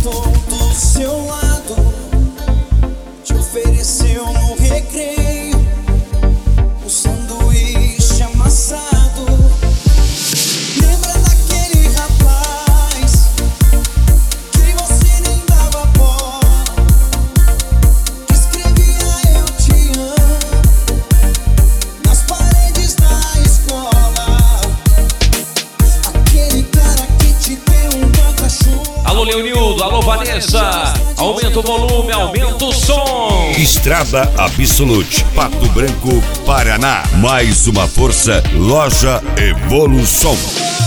sentou do seu lado, te ofereceu no recreio um sanduíche amassado. Lembra daquele rapaz que você nem dava bola, que escrevia eu te amo nas paredes da escola? Aquele cara que te deu um guarda-chuva. Alô, Leonildo, alô, Vanessa. Aumenta o volume, aumenta o som. Estrada Absolute, Pato Branco, Paraná. Mais uma força, Loja Evolução.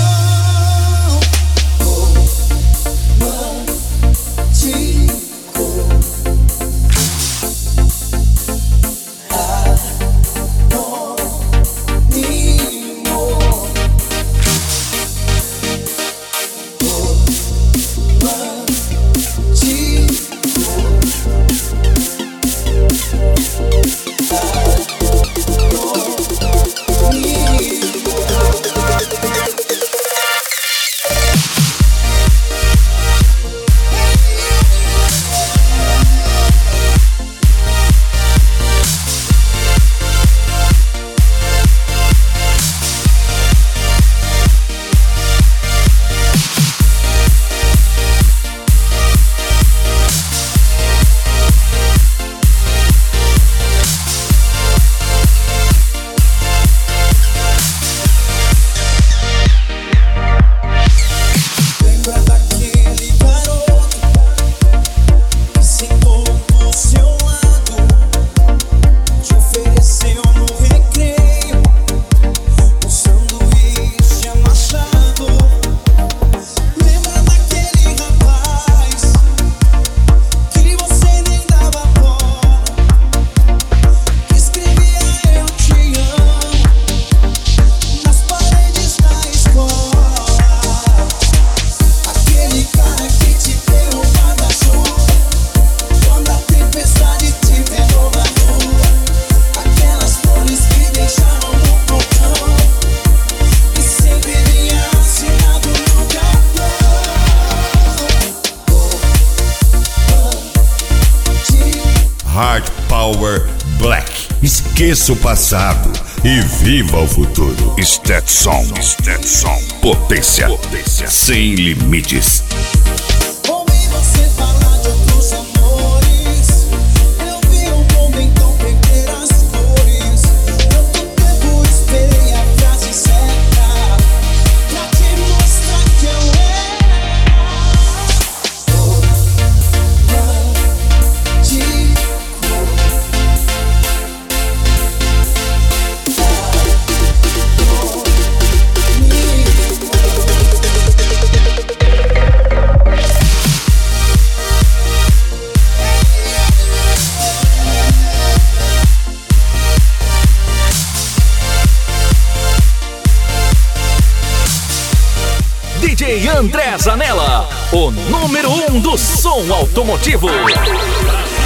Hard Power Black. Esqueça o passado e viva o futuro. Stetson. Potência sem limites. Ouvi você falar de outros amores, eu vi o mundo então perder as cores. Tanto tempo esperei a frase certa pra te mostrar que eu DJ André Zanella, o número 1 do som automotivo.